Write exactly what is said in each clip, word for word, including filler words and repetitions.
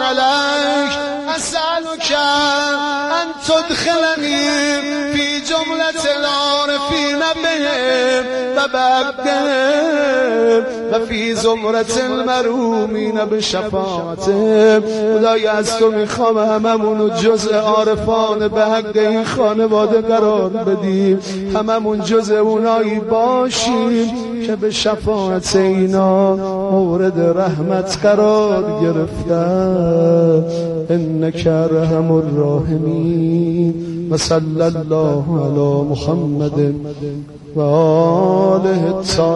عليك أسألك أن تدخلني في جملة العارفين بهم وبعدهم وفي زمرة المرومين بشفاعتهم. خدای از تو میخوام هممونو جزء عارفان به حق این خانواده قرار بدیم، هممون جزء اونایی باشیم که به شفاعت اینا مورد رحمت قرار گرفتن. انک ارحم الراحمین و صلی الله علی محمد و آله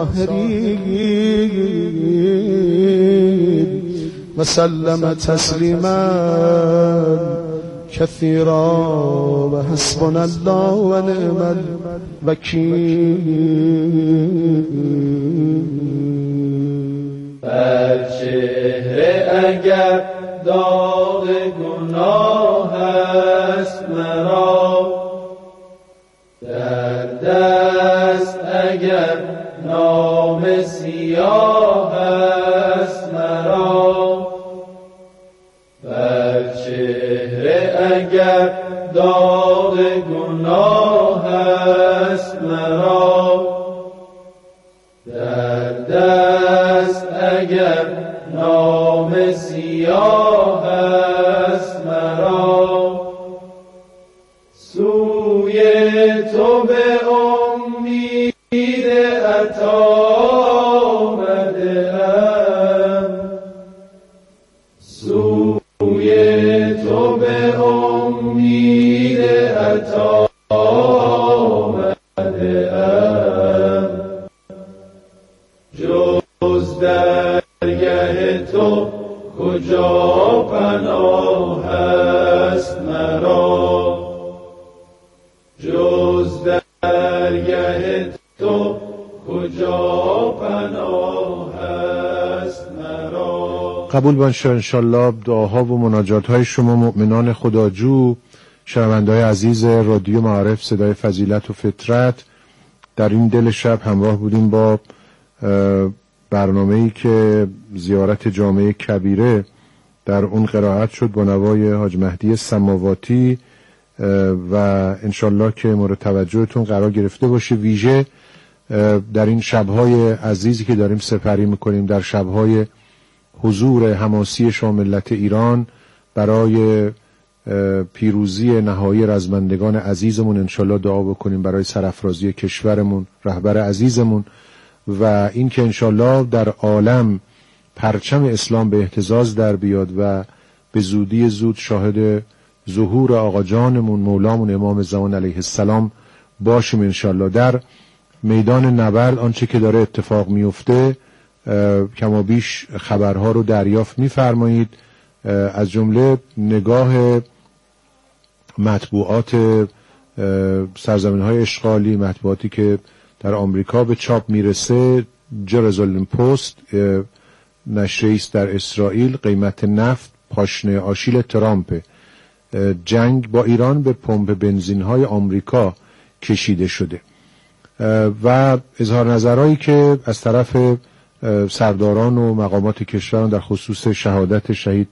الطاهرین و سلم تسلیما كثيرا و حسبنا الله و نعم الوکیل. بر چهره اگر داغ گناه است مرا، در دست اگر نام سیاه است مرا، بر چهره اگر داغ گناه است مرا، در دست اگر نام سیاه است مرا، سوی تو به امید عطا آمده‌ام، سوی تو به امید عطا آمده‌ام، جز درگه تو کجا پناه است مرا، جز درگه تو کجا پناه است مرا. قبول باشه انشالله دعاها و مناجات های شما مؤمنان خداجو، شنونده‌های عزیز رادیو معارف صدای فضیلت و فطرت. در این دل شب همراه بودیم با برنامه‌ای که زیارت جامعه کبیره در اون قرائت شد با نوای حاج مهدی سماواتی و انشالله که مورد توجهتون قرار گرفته باشه. ویژه در این شب‌های عزیزی که داریم سپری میکنیم، در شب‌های حضور حماسی شاه ملت ایران برای پیروزی نهایی رزمندگان عزیزمون، انشالله دعا بکنیم برای سرافرازی کشورمون، رهبر عزیزمون، و این که انشالله در عالم پرچم اسلام به اهتزاز در بیاد و به زودی زود شاهد ظهور آقا جانمون مولامون امام زمان علیه السلام باشیم انشالله. در میدان نبرد آنچه که داره اتفاق میفته کما بیش خبرها رو دریافت میفرمایید، از جمله نگاه مطبوعات سرزمین‌های اشغالی، مطبوعاتی که در آمریکا به چاپ میرسه. جرزالم پست نشریه است در اسرائیل، قیمت نفت پاشنه آشیل ترامپ، جنگ با ایران به پمپ بنزین‌های آمریکا کشیده شده و اظهار نظرهایی که از طرف سرداران و مقامات کشوران در خصوص شهادت شهید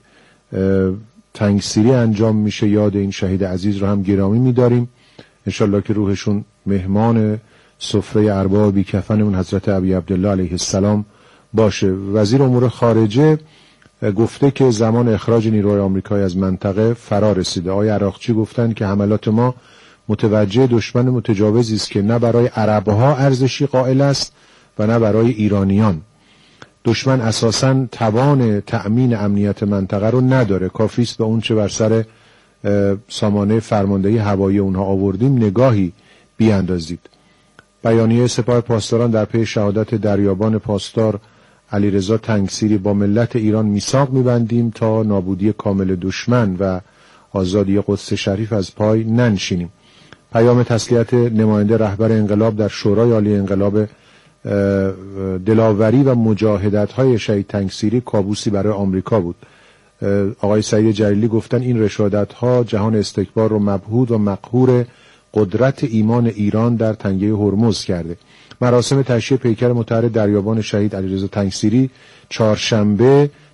تنگسیری انجام میشه. یاد این شهید عزیز رو هم گرامی می‌داریم، انشالله که روحشون مهمان سفره ارباب بی کفنمون حضرت ابی عبدالله علیه السلام باشه. وزیر امور خارجه گفته که زمان اخراج نیروهای آمریکایی از منطقه فرا رسیده. آقای عراقچی گفتن که حملات ما متوجه دشمن متجاوزی است که نه برای عربها ارزشی قائل است و نه برای ایرانیان. دشمن اساساً توان تأمین امنیت منطقه رو نداره، کافی است به اون چه بر سر سامانه فرماندهی هوایی اونها آوردیم نگاهی بیاندازید. بیانیه سپاه پاسداران در پی شهادت دریابان پاسدار علیرضا تنگسیری: با ملت ایران میثاق میبندیم تا نابودی کامل دشمن و آزادی قدس شریف از پای ننشینیم. پیام تسلیت نماینده رهبر انقلاب در شورای عالی انقلاب: دلاوری و مجاهدت‌های شهید تنگسیری کابوسی برای آمریکا بود. آقای سعید جلیلی گفتن این رشادت‌ها جهان استکبار رو مبهوت و مقهور قدرت ایمان ایران در تنگه هرمز کرده. مراسم تشییع پیکر مطهر دریابان شهید علیرضا تنگسیری چهارشنبه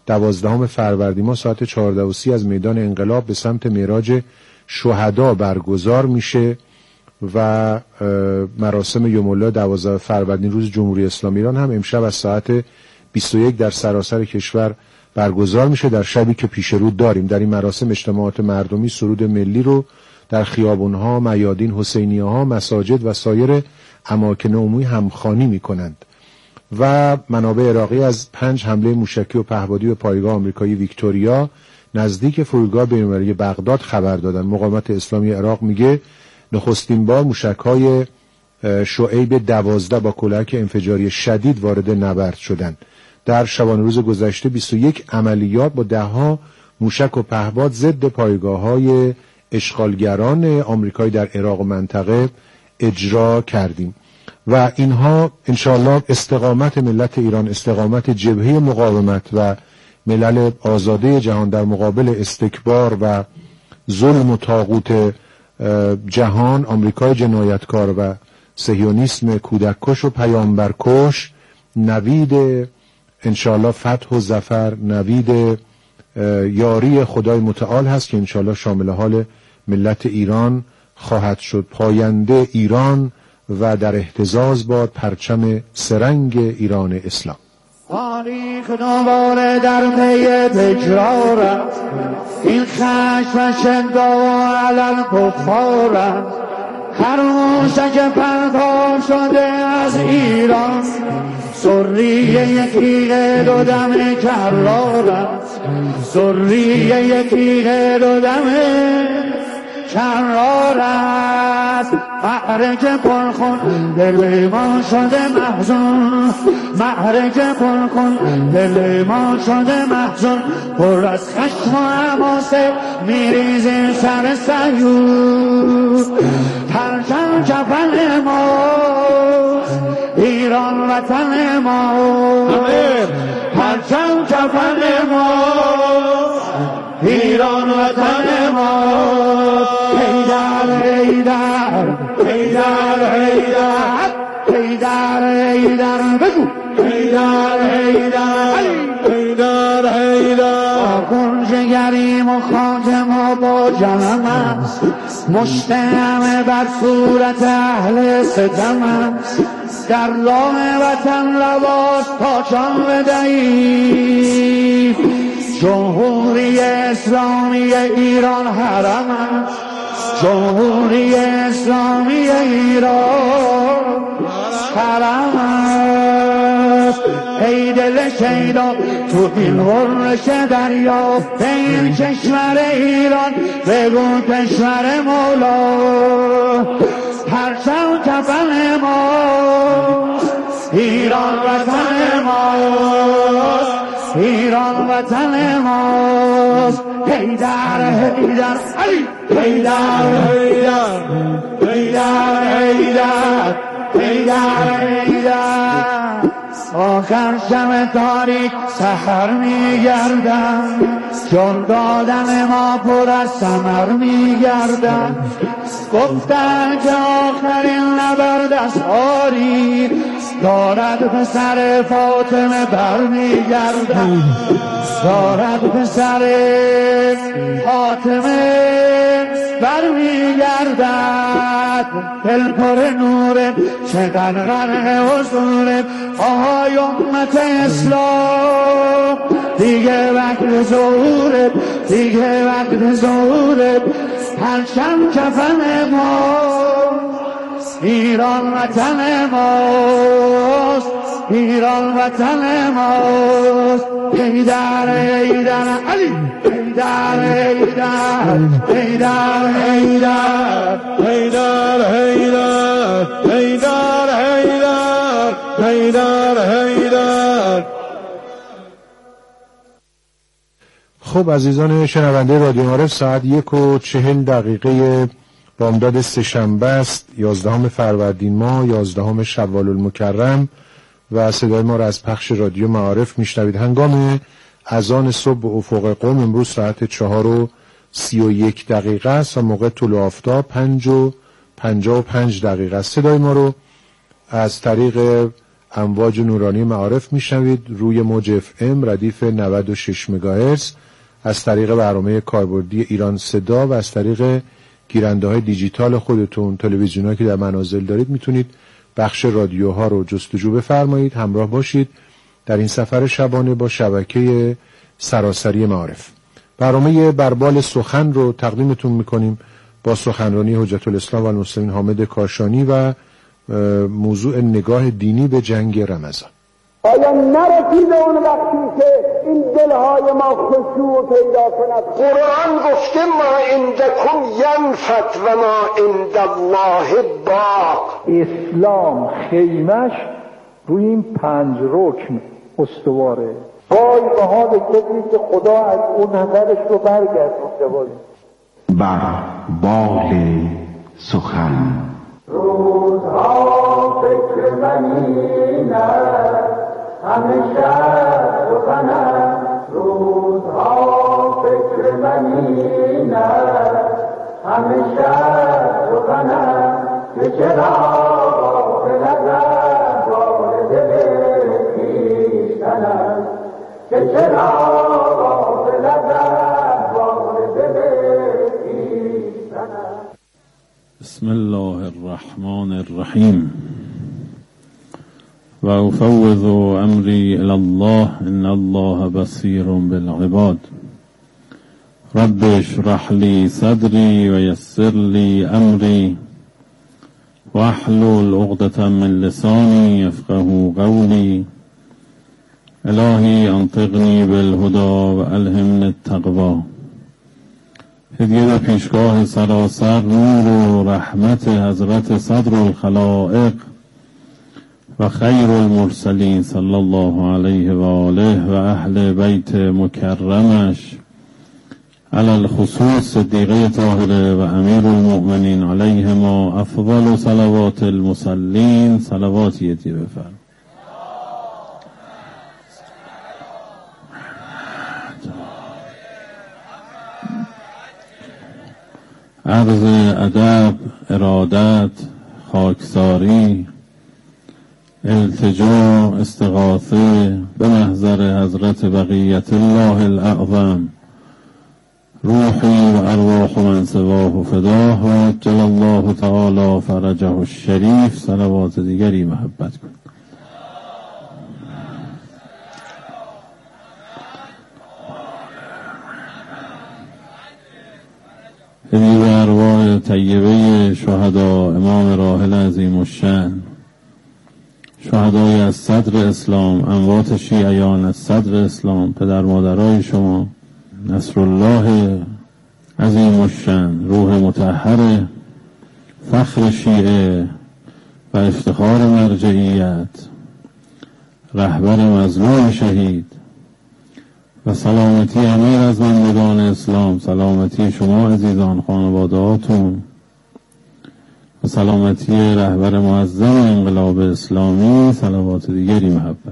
دوازدهم فروردین ماه ساعت چهارده و سی از میدان انقلاب به سمت معراج شهدا برگزار میشه و مراسم یوم الله دوازده فروردین روز جمهوری اسلامی ایران هم امشب از ساعت بیست و یک در سراسر کشور برگزار میشه. در شبی که پیش رو داریم در این مراسم اجتماعات مردمی سرود ملی رو در خیابونها، میادین، حسینیه‌ها، مساجد و سایر اماکن عمومی همخوانی میکنند و منابع عراقی از پنج حمله موشکی و پهپادی به پایگاه آمریکایی ویکتوریا نزدیک فرودگاه بین‌المللی بغداد خبر دادن. مقاومت اسلامی عراق میگه نخستین بار موشک‌های شعیب دوازده با کلاهک انفجاری شدید وارد نبرد شدند. در شبانه روز گذشته بیست و یک عملیات با ده‌ها موشک و پهپاد ضد پایگاه‌های اشغالگران آمریکایی در عراق و منطقه اجرا کردیم و اینها انشاءالله استقامت ملت ایران، استقامت جبهه مقاومت و ملل آزاده جهان در مقابل استکبار و ظلم و طاغوت جهان، آمریکای جنایتکار و صهیونیسم کودککش و پیامبرکش، نوید انشاءالله فتح و ظفر، نوید یاری خدای متعال هست که انشاءالله شامل حال ملت ایران خواهد شد. پاینده ایران و در اهتزاز باد پرچم سرنگ ایران اسلام. تاریخ دوباره در پی تکرار است، این خشم و شدت و علل کفار است. هر موشک پرتاب شده از ایران سریه یکی دو دم کرار است، سریه یکی دو دم کرار است. معرکه پرخون دل ما شده محزون، معرکه پرخون دل ما شده محزون. پر از خشم و حماسه میریزیم سر صهیون. پرچم کفن ما ایران وطن ما، پرچم کفن ما ایران وطن ما. حیدر حیدر حیدر حیدر حیدر حیدر بگو حیدر حیدر حیدر حیدر. آخون جگریم و خاتم و با جنم است، مشت همه بر صورت اهل ستم است. در راه وطن رواز تا جان بدهید، جمهوری اسلامی ایران حرم است، جمهوری اسلامی ایران حرم است. ای دل شیدا تو این غرش دریا، به این کشور ایران بگو کشور مولا. پرچم کفن ما ایران وطن ماست، ایران وطن ماست. حیدر حیدر علی حیدر حیدر حیدر حیدر حیدر حیدر. آخر شب تاریک سحر میگردم، چون دادن ما پر از ثمر میگردم. گفتن که آخرین نبرد از آری دارد پسر فاطمه برمیگردد، دارد پسر فاطمه برمیگردد. دل پر نور چقدر غرق حضور آهای امت اسلام. دیگه وقت ظهورت، دیگه وقت ظهورت. پرچم کفن ما ایران وطن ماست، ایران وطن ماست. حیدر حیدر علی حیدر حیدر حیدر حیدر حیدر حیدر حیدر حیدر حیدر حیدر. خب عزیزان شنونده رادیو معارف، ساعت یک و چهل دقیقه بامداد سه‌شنبه است، یازدهم فروردین ماه، یازدهم شوال المکرم و صدای ما را از پخش رادیو معارف میشنوید. هنگام اذان صبح به افق قم امروز ساعت چهار و سی و یک دقیقه است و موقع طلوع آفتاب پنج و پنجاه و پنج دقیقه است. صدای ما رو از طریق امواج نورانی معارف میشنوید روی موج اف ام ردیف نود و شش مگاهرتز از طریق برنامه کاربردی ایران صدا و از طریق گیرنده های دیجیتال خودتون، تلویزیونایی که در منازل دارید، میتونید بخش رادیوها رو جستجو بفرمایید. همراه باشید در این سفر شبانه با شبکه سراسری معارف. برنامه بربال سخن رو تقدیمتون میکنیم با سخنرانی حجت الاسلام و المسلمین حامد کاشانی و موضوع نگاه دینی به جنگ رمضان. آیا نرسیده اون وقتی که این دلهای ما خشوع پیدا کند؟ قرآن گفته ما عندکم ینفت و ما عند الله باق. اسلام خیمش روی این پنج رکن استواره. وای به حال کسی که خدا از اون نظرش رو برگردونده باشه. بر بال سخن روزها فکر منی نه همیشه سخنم، روزها فکر منی نه همیشه سخنم، که چرا غافلتم بار دل خویشتنم، که چرا غافلتم بار دل خویشتنم. بسم الله الرحمن الرحیم و افوض امری الی الله ان الله بصیر بالعباد. رب اشرح لی صدری و یسر لی امری واحلل عقدة من لسانی یفقهوا قولی. الهی انطقنی بالهدی و الهمنی التقوی. هدیه در پیشگاه سراسر نور و رحمت حضرت صدر الخلائق و خیر المرسلین صلی الله علیه و آله و اهل بیت مکرمش، علی الخصوص صدیقه طاهره و امیر المؤمنین علیهما افضل صلوات المصلین. صلواتی هدیه بفرم. عرض ادب، ارادت، خاکساری، التجا، استغاثه به محضر حضرت بقیت الله الاعظم، روحی و ارواح من سواه فداه و عجل الله تعالی فرجه الشریف. صلوات دیگری محبت کن. هدیه به ارواح طیبه شهدا امام راحل عظیم الشأن، شهدای از صدر اسلام، اموات شیعیان از صدر اسلام، پدر مادرای شما، نصر الله عظیم الشأن، روح مطهر، فخر شیعه و افتخار مرجعیت، رهبر مظلوم شهید و سلامتی امیر از بندگان اسلام، سلامتی شما عزیزان، خانوادهاتون و سلامتی رهبر معظم انقلاب اسلامی. صلوات دیگری محبت.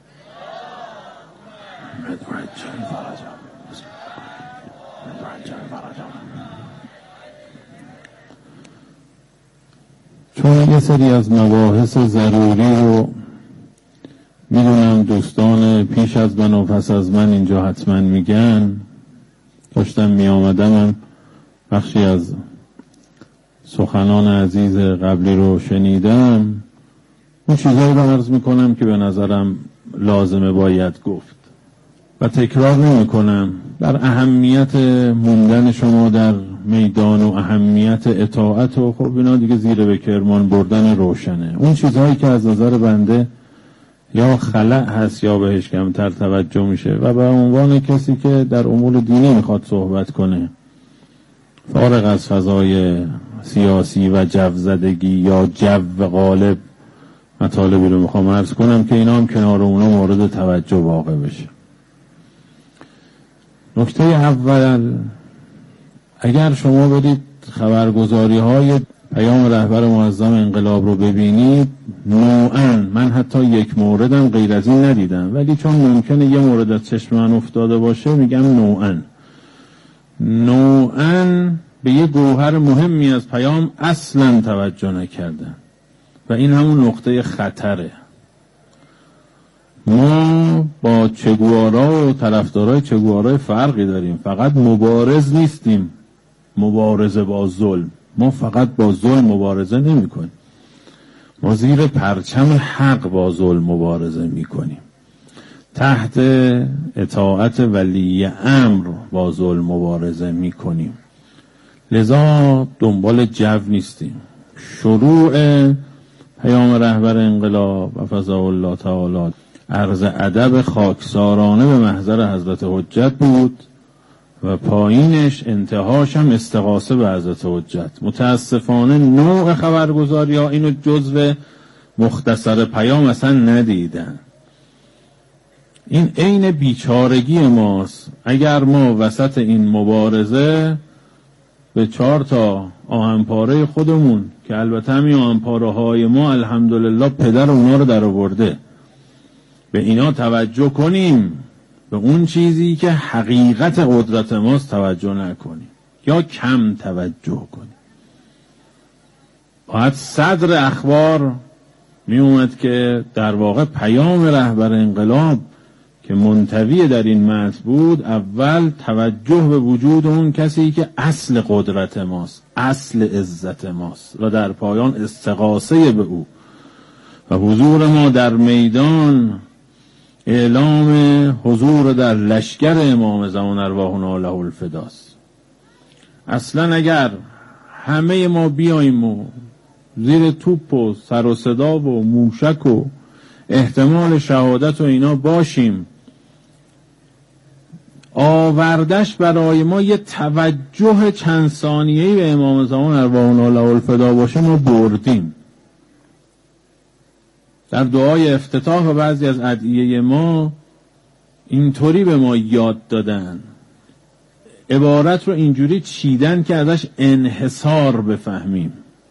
چون یه سری از مباحث ضروری رو میدونم دوستان پیش از من و پس از من اینجا حتما میگن، داشتم میامدمم بخشی از سخنان عزیز قبلی رو شنیدم، اون چیزایی رو عرض میکنم که به نظرم لازمه باید گفت و تکرار نمی کنم. در اهمیت موندن شما در میدان و اهمیت اطاعت و خب اینا دیگه زیر به کرمان بردن روشنه. اون چیزهایی که از نظر بنده یا خلأ هست یا بهش کمتر توجه میشه و به عنوان کسی که در امور دینی میخواد صحبت کنه، فارغ از فضای سیاسی و جوزدگی یا جو غالب، مطالبی رو میخوام عرض کنم که اینا هم کنار اونا مورد توجه واقع بشه. نکته اول، اگر شما برید خبرگزاری های پیام رهبر معظم انقلاب رو ببینید، نوعاً من حتی یک موردم غیر از این ندیدم، ولی چون ممکنه یه مورد از چشم من افتاده باشه میگم نوعاً نوعاً به یه گوهر مهمی از پیام اصلاً توجه نکردن و این همون نقطه خطره. ما با چگوارا و طرفدارای چگوارا فرقی داریم. فقط مبارز نیستیم، مبارزه با ظلم. ما فقط با ظلم مبارزه نمی کنیم، ما زیر پرچم حق با ظلم مبارزه می کنیم، تحت اطاعت ولی امر با ظلم مبارزه می کنیم. لذا دنبال جو نیستیم. شروع پیام رهبر انقلاب و فضل الله تعالی عرض ادب خاکسارانه به محضر حضرت حجت بود و پایینش انتهاش هم استغاثه به حضرت حجت. متاسفانه نوع خبرگزاری ها اینو جزو مختصر پیام اصلا ندیدن. این عین بیچارگی ماست. اگر ما وسط این مبارزه به چهار تا آهنپاره خودمون که البته همین آهنپاره های ما الحمدلله پدر اونا رو در آورده، به اینا توجه کنیم، به اون چیزی که حقیقت قدرت ماست توجه نکنیم یا کم توجه کنیم. باید صدر اخبار می اومد که در واقع پیام رهبر انقلاب که منطوی در این متن بود، اول توجه به وجود اون کسی که اصل قدرت ماست، اصل عزت ماست و در پایان استغاثه به او و حضور ما در میدان، اعلام حضور در لشکر امام زمان ارواحنا له الفداست. اصلا اگر همه ما بیاییم و زیر توپ و سر و صدا و موشک و احتمال شهادت و اینا باشیم، آوردش برای ما یه توجه چند ثانیه‌ای به امام زمان ارواحنا له الفدا باشه، ما بردیم. در دعای افتتاح و بعضی از ادعیه ما اینطوری به ما یاد دادن، عبارت رو اینجوری چیدن که ازش انحصار بفهمیم.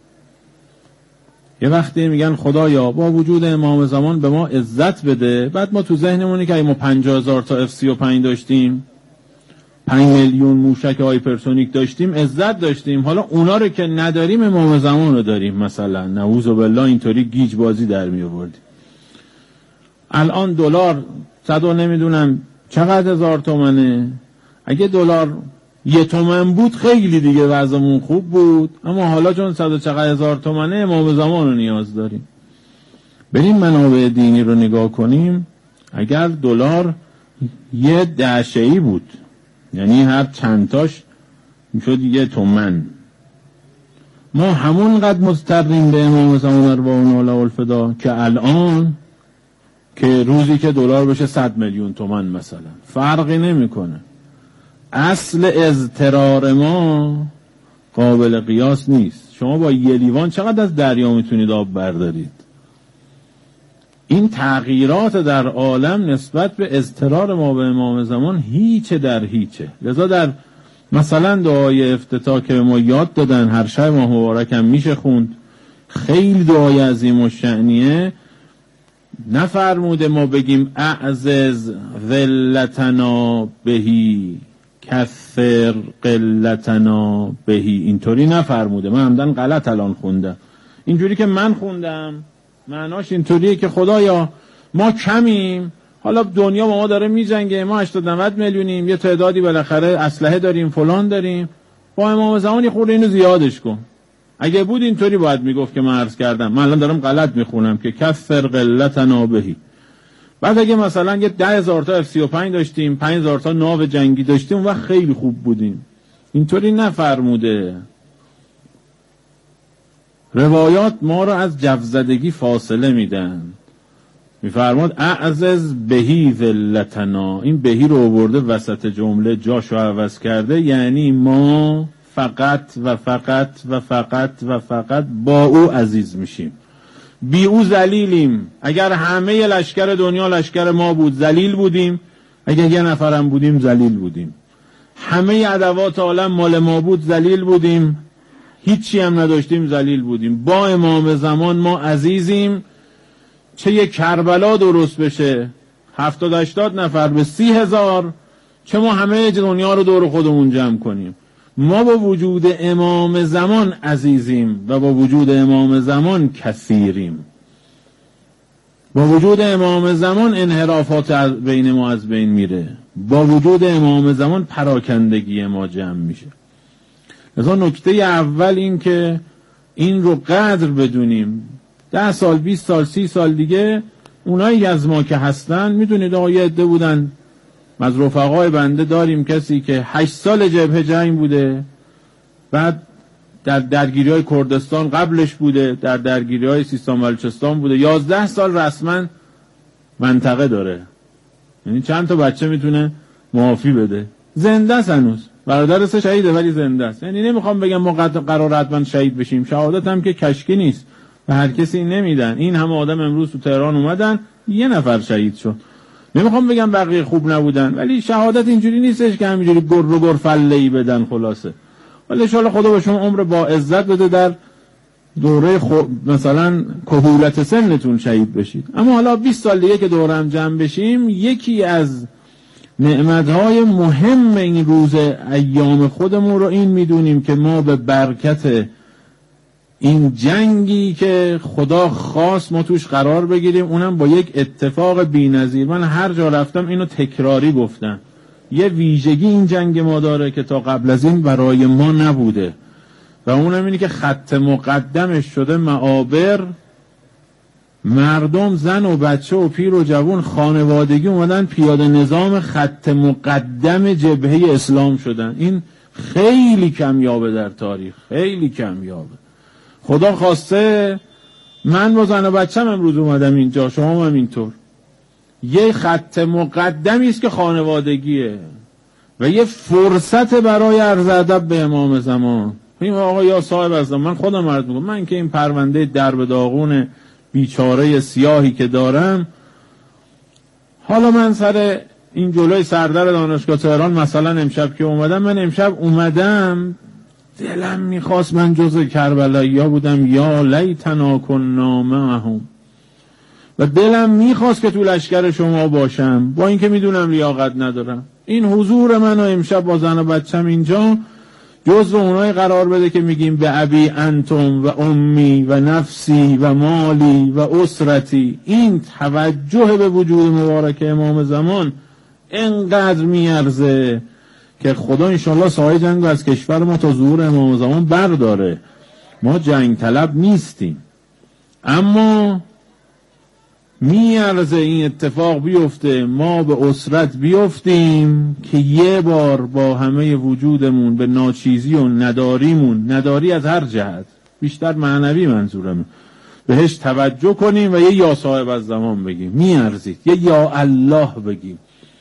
یه وقتی میگن خدایا با وجود امام زمان به ما عزت بده، بعد ما تو ذهنمونی که ما پنجاه هزار تا اف سی و پنج داشتیم، پنج میلیون موشک هایپرسونیک داشتیم، عزت داشتیم، حالا اونا رو که نداریم امام زمان رو داریم، مثلا نعوذ بالله اینطوری گیج بازی در می آوردیم. الان دلار صد و نمیدونم چقدر هزار تومنه. اگه دلار یه تومن بود خیلی دیگه وضعمون خوب بود، اما حالا چون صد و چقدر هزار تومنه امام زمان رو نیاز داریم. بریم منابع دینی رو نگاه کنیم. اگر دلار یه دهشه‌ای بود، یعنی هر چندتاش میشد یه تومن، ما همونقدر مضطریم به امام زمان ارواحنا له الفدا که الان که روزی که دلار بشه صد میلیون تومن مثلا فرقی نمیکنه. اصل اضطرار ما قابل قیاس نیست. شما با یه لیوان چقدر از دریا میتونید آب بردارید؟ این تغییرات در عالم نسبت به اضطرار ما به امام زمان هیچ در هیچه. لذا در مثلا دعای افتتاح که ما یاد دادن، هر شب ماه مبارک هم میشه خوند، خیلی دعای عظیم و شأنیه. نفرموده ما بگیم اعزز ذلتنا بهی کثر قلتنا بهی، اینطوری نفرموده. من همدن غلط الان خوندم. اینجوری که من خوندم معناش اینطوریه که خدایا ما کمیم، حالا دنیا با ما داره میجنگه، ما هشتاد نود میلیونیم، یه تعدادی بالاخره اسلحه داریم فلان داریم، با امام زمانی خورده اینو زیادش کن. اگه بود اینطوری باید میگفت که من عرض کردم. من الان دارم غلط میخونم که کثر قلتنا بهی. بعد اگه مثلا یه ده هزار تا اف سی و پنج داشتیم، پنج هزار تا ناو جنگی داشتیم، اون وقت خیلی خوب بودیم. اینطوری نفرموده. روایات ما رو از جوزدگی فاصله میدن. میفرماد اعزز بهی ذلتنا. این بهی رو آورده وسط جمله، جاشو عوض کرده، یعنی ما فقط و فقط و فقط و فقط با او عزیز میشیم، بی او ذلیلیم. اگر همه لشکر دنیا لشکر ما بود ذلیل بودیم، اگر یه نفرم بودیم ذلیل بودیم. همه ادوات عالم مال ما بود ذلیل بودیم، هیچی هم نداشتیم ذلیل بودیم. با امام زمان ما عزیزیم. چه یک کربلا درست بشه هفتاد هشتاد نفر به سی هزار، چه ما همه دنیا رو دور خودمون جمع کنیم، ما با وجود امام زمان عزیزیم و با وجود امام زمان کثیریم. با وجود امام زمان انحرافات بین ما از بین میره، با وجود امام زمان پراکندگی ما جمع میشه. لذا نکته اول این که این رو قدر بدونیم. ده سال، بیست سال، سی سال دیگه اونایی از ما که هستن، میدونید آقا یه عده بودن، از رفقای بنده داریم کسی که هشت سال جبهه جنگ بوده، بعد در درگیری‌های کردستان قبلش بوده، در درگیری‌های سیستان بلوچستان بوده، یازده سال رسما منطقه داره، یعنی چند تا بچه میتونه معافی بده، زنده است هنوز، برادرش شهیده ولی زنده است. یعنی نمیخوام بگم ما قرار حتما شهید بشیم، شهادت هم که کشکی نیست و هر کسی نمیدن. این همه آدم امروز تو تهران اومدن، یه نفر شهید شد. نمیخوام بگم بقیه خوب نبودن، ولی شهادت اینجوری نیستش که همینجوری گر رو گر فله‌ای بدن خلاصه. ولی ان شاءالله خدا به شما عمر با عزت بده در دوره خود مثلا کهولت سنتون شهید بشید. اما حالا بیست سال دیگه که دوره هم جمع بشیم، یکی از نعمتهای مهم این روز ایام خودمون رو این میدونیم که ما به برکت این جنگی که خدا خواست ما توش قرار بگیریم، اونم با یک اتفاق بی‌نظیر. من هر جا رفتم اینو تکراری گفتم، یه ویژگی این جنگ ما داره که تا قبل از این برای ما نبوده و اونم اینه که خط مقدمش شده معابر، مردم زن و بچه و پیر و جوان خانوادگی اومدن پیاده نظام خط مقدم جبهه اسلام شدن. این خیلی کمیابه در تاریخ، خیلی کمیابه. خدا خواسته من با زن و بچم امروز اومدم اینجا، شما هم اینطور. یه خط مقدمی است که خانوادگیه و یه فرصت برای عرض ادب به امام زمان. این آقا یا صاحب از زمان، من خودم عرض میکنم، من که این پرونده درب داغون بیچاره سیاهی که دارم، حالا من سر این جلوی سردر دانشگاه تهران مثلا امشب که اومدم، من امشب اومدم دلم میخواست من جزء کربلایی ها بودم، یا لیتنا کنا معهم، و دلم میخواست که تو لشکر شما باشم، با اینکه میدونم لیاقت ندارم. این حضور من و امشب با زن و بچم اینجا جزء اونای قرار بده که میگیم به ابی انتم و امی و نفسی و مالی و اسرتی. این توجه به وجود مبارک امام زمان اینقدر میارزه که خدا انشالله سایه جنگ از کشور ما تا ظهور امام زمان برداره. ما جنگ طلب نیستیم، اما میارزه این اتفاق بیفته، ما به اسرت بیفتیم که یه بار با همه وجودمون به ناچیزی و نداریمون، نداری از هر جهت، بیشتر معنوی منظورم، بهش توجه کنیم و یه یا صاحب از زمان بگیم، میارزید یه یا الله بگیم.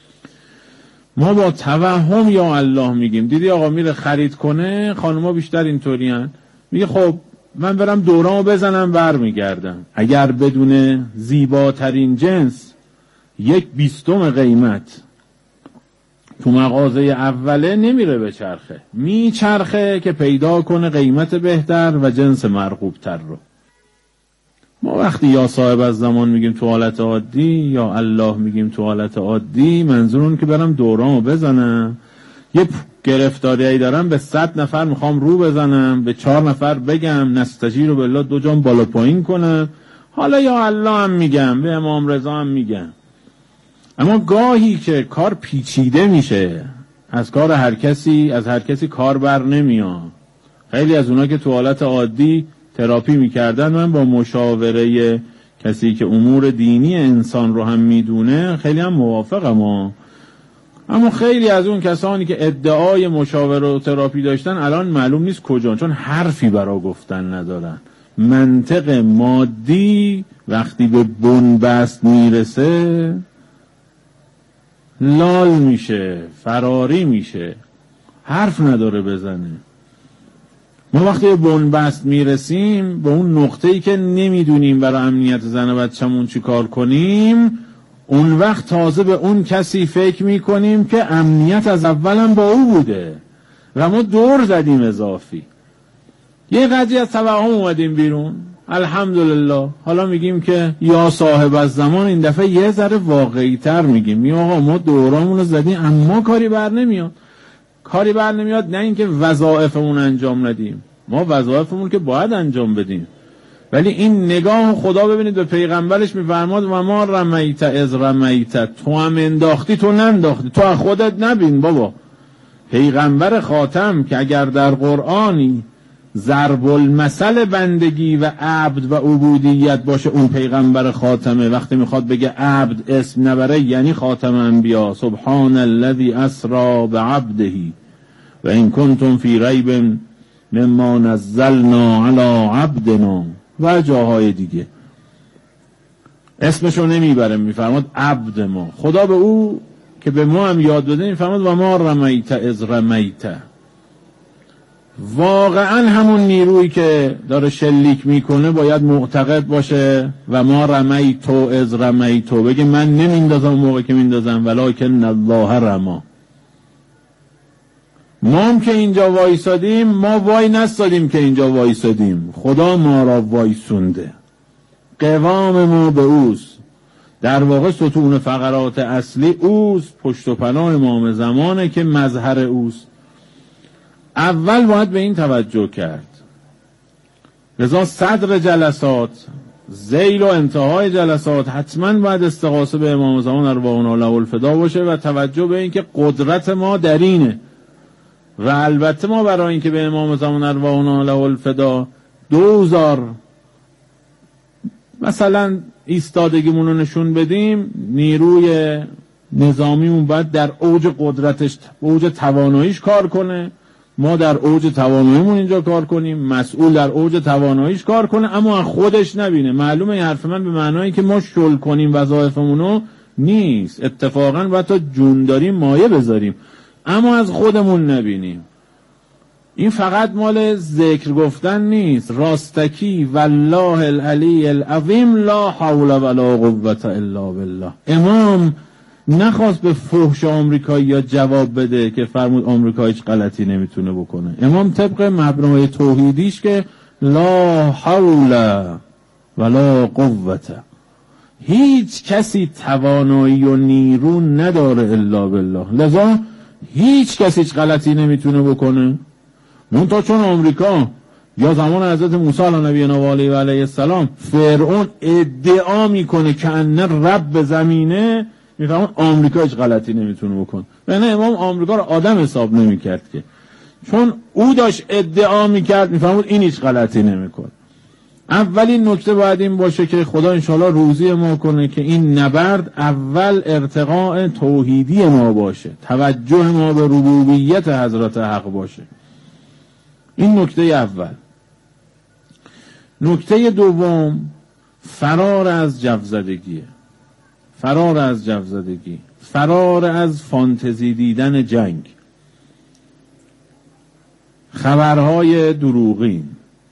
ما با توهم یا الله میگیم. دیدی آقا میره خرید کنه، خانوما بیشتر اینطورین، میگه خب من برم دورامو بزنم برمیگردم. اگر بدون زیباترین جنس یک بیستم قیمت تو مغازه اوله نمیره به چرخه، میچرخه که پیدا کنه قیمت بهتر و جنس مرغوب تر رو. ما وقتی یا صاحب از زمان میگیم تو حالت عادی، یا الله میگیم تو حالت عادی، منظور اون که برم دورامو بزنم، یه گرفتاریایی دارم به صد نفر میخوام رو بزنم، به چهار نفر بگم نستجیر بالله دو جام بالا پایین کنم، حالا یا الله هم میگم، به امام رضا هم میگم. اما گاهی که کار پیچیده میشه، از کار هر کسی از هر کسی کار بر نمیاد. خیلی از اونا که تو حالت عادی تراپی میکردن، من با مشاوره کسی که امور دینی انسان رو هم میدونه خیلی هم موافقم. اما خیلی از اون کسانی که ادعای مشاوره و تراپی داشتن الان معلوم نیست کجا، چون حرفی برا گفتن ندارن. منطق مادی وقتی به بنبست میرسه لال میشه، فراری میشه، حرف نداره بزنه. ما وقتی به بنبست میرسیم، به اون نقطه‌ای که نمیدونیم برای امنیت زن و بچه‌مون چی کار کنیم، اون وقت تازه به اون کسی فکر میکنیم که امنیت از اولم با او بوده و ما دور زدیم اضافی. یه قدری از توهم اومدیم بیرون، الحمدلله. حالا میگیم که یا صاحب از زمان این دفعه یه ذره واقعی تر میگیم، یا آقا ما دورامون رو زدیم اما کاری بر نمیاد. کاری بر نمیاد نه اینکه وظایفمون انجام ندیم، ما وظایفمون که باید انجام بدیم، ولی این نگاه خدا ببینید به پیغمبرش میفرماد و ما رمیت از رمیت، تو هم انداختی تو ننداختی، تو از خودت نبین بابا. پیغمبر خاتم که اگر در قرآنی ضرب المثل بندگی و عبد و عبودیت باشه اون پیغمبر خاتمه. وقتی میخواد بگه عبد اسم نبره یعنی خاتم انبیا. سبحان الذی اسری بعبده و این کنتم فی ریب مما نزلنا علی عبدنا و جاهای دیگه اسمشو نمیبره، میفرماد عبد ما. خدا به او که به ما هم یاد بده میفرماد و ما رمیت از رمیت. واقعا همون نیرویی که داره شلیک میکنه باید معتقد باشه و ما رمیتو از رمیتو، بگه من نمیندازم موقع که میندازم ولکن الله رما. ما هم که اینجا وایسادیم، ما وای نستادیم که اینجا وایسادیم، خدا ما را وایسونده. قوام ما به اوست، در واقع ستون فقرات اصلی اوست، پشت و پناه امام زمانه که مظهر اوست. اول باید به این توجه کرد. لذا صدر جلسات، ذیل و انتهای جلسات حتما باید استغاثه به امام زمان ارواحنا له الفدا باشه و توجه به این که قدرت ما در اینه. و البته ما برای اینکه به امام زمان ارواحنا له الفدا دوزار مثلا ایستادگیمون رو نشون بدیم، نیروی نظامیمون باید در اوج قدرتش، اوج تواناییش کار کنه. ما در اوج تواناییمون اینجا کار کنیم، مسئول در اوج تواناییش کار کنه، اما از خودش نبینه. معلومه این حرف من به معنایی که ما شل کنیم وظایفمونو نیست. اتفاقا باید تا جون داریم مایه بذاریم، اما از خودمون نبینیم. این فقط مال ذکر گفتن نیست. راستکی والله العلی العظیم لا حول ولا قوة الا بالله. امام نخواست به فحش آمریکایی یا جواب بده که فرمود آمریکا هیچ غلطی نمیتونه بکنه. امام طبق مبنای توحیدیش که لا حول ولا قوة، هیچ کسی توانایی و نیرو نداره الا بالله، لذا هیچ کسی هیچ غلطی نمیتونه بکنه. منتها چون آمریکا یا زمان حضرت موسی علیه نبینا و علیه و علیه السلام فرعون ادعا میکنه که ان رب زمینه، میفهمون آمریکا هیچ غلطی نمیتونه بکنه. یعنی امام آمریکا رو آدم حساب نمیکرد که، چون او داشت ادعا میکرد میفهمون این هیچ غلطی نمیکنه. اولین نکته باید این باشه که خدا انشاءالله روزی ما کنه که این نبرد اول ارتقاء توحیدی ما باشه، توجه ما به ربوبیت حضرت حق باشه. این نکته اول. نکته دوم فرار از جوزدگیه. فرار از جوزدگی، فرار از فانتزی دیدن جنگ، خبرهای دروغین.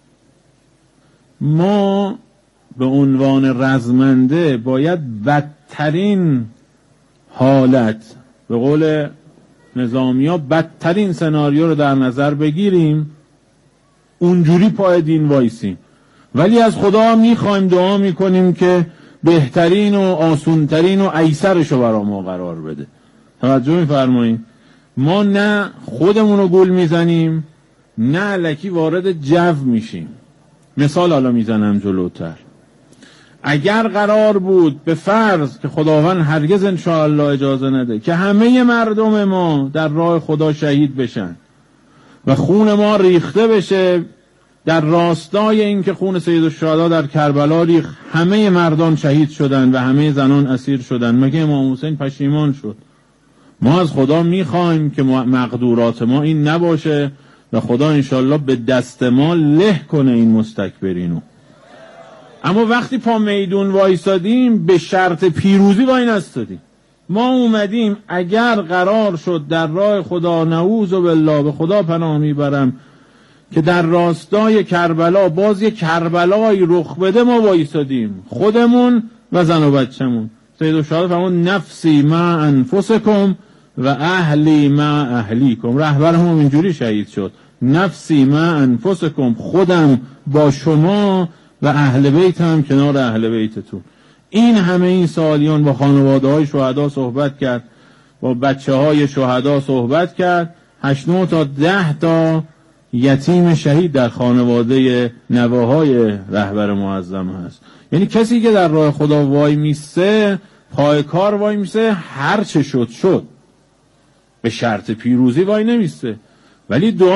ما به عنوان رزمنده باید بدترین حالت، به قول نظامیا بدترین سناریو رو در نظر بگیریم، اونجوری پای دین وایسیم. ولی از خدا میخوایم، دعا میکنیم که بهترین و آسونترین و ایسرشو برا ما قرار بده. توجه میفرمایید؟ ما نه خودمونو گول میزنیم، نه الکی وارد جو میشیم. مثال حالا میزنم جلوتر. اگر قرار بود به فرض که خداوند هرگز انشاءالله اجازه نده که همه مردم ما در راه خدا شهید بشن و خون ما ریخته بشه در راستای این که خون سید الشهدا در کربلا ریخت، همه مردان شهید شدن و همه زنان اسیر شدن، مگه امام حسین پشیمان شد؟ ما از خدا میخوایم که مقدورات ما این نباشه و خدا انشالله به دست ما له کنه این مستکبرینو. اما وقتی پا میدون وایسادیم به شرط پیروزی وای نستادیم. ما اومدیم اگر قرار شد در راه خدا، نعوذ بالله، به خدا پناه میبرم، که در راستای کربلا باز یک کربلایی رخ بده، ما وایسادیم، خودمون و زن و بچه‌مون. سید الشهدا فرمود نفسی مع انفسکم و اهلی مع اهلیکم. رهبرمون اینجوری شهید شد، نفسی مع انفسکم، خودم با شما و اهل بیت هم کنار اهل بیتتون. این همه این سالیان با خانواده های شهدا صحبت کرد، با بچه های شهدا صحبت کرد، هشت نه تا ده تا یتیم شهید در خانواده نوه‌های رهبر معظم هست. یعنی کسی که در راه خدا وای میسته، پای کار وای میسته، هر چه شد شد، به شرط پیروزی وای نمیسته، ولی دعا